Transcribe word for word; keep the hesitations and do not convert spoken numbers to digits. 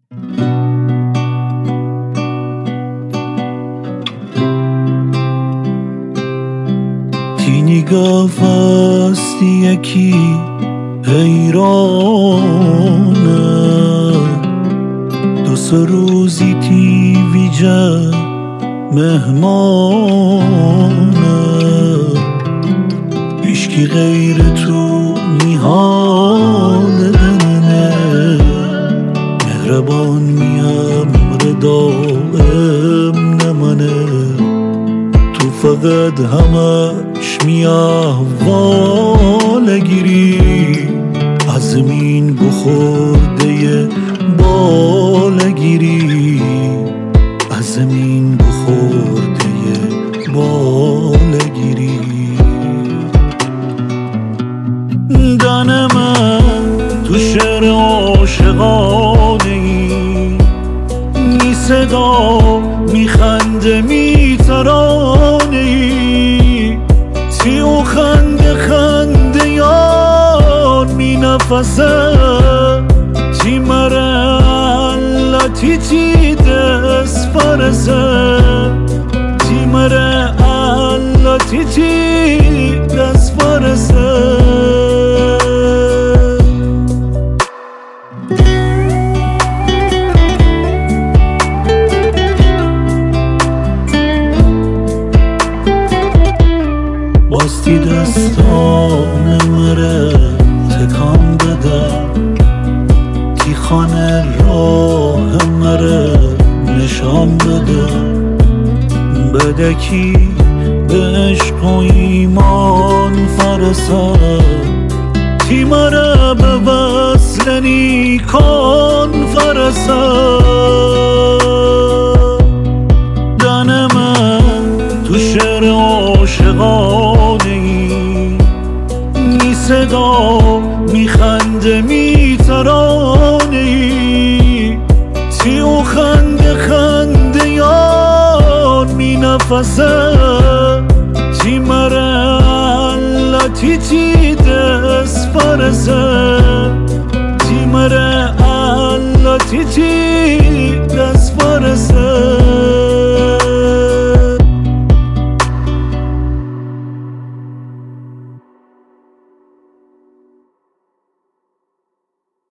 تی نگاه فاستی یکی حیرانه دو سه روزی تی ویجه مهمانه هیچکی غیر تو نیحال دنه مهربان میم دائم نمانه تو فقط همش می احوال گیری از زمین بخورده بال گیری از زمین بخورده بال گیری دن من تو شعر عاشقانه ای می صدا می خنده می ترانه ای تی او خنده خنده یان می نفسه تی مره alla تی تی دست فرسه تی مره alla تی تی دست فرسه باستی دستان مره تکان بده تی خانه راه مره نشان بده بدکی به عشق و ایمان فرسه تی مره به وصل نیکان فرسه دن من تو شعر عاشقانه ای می صدا می خنده می ترانه ای تی او خنده خنده یان می نفسه تی مره alla تی تی دست فرسه تی مره alla تی تی دست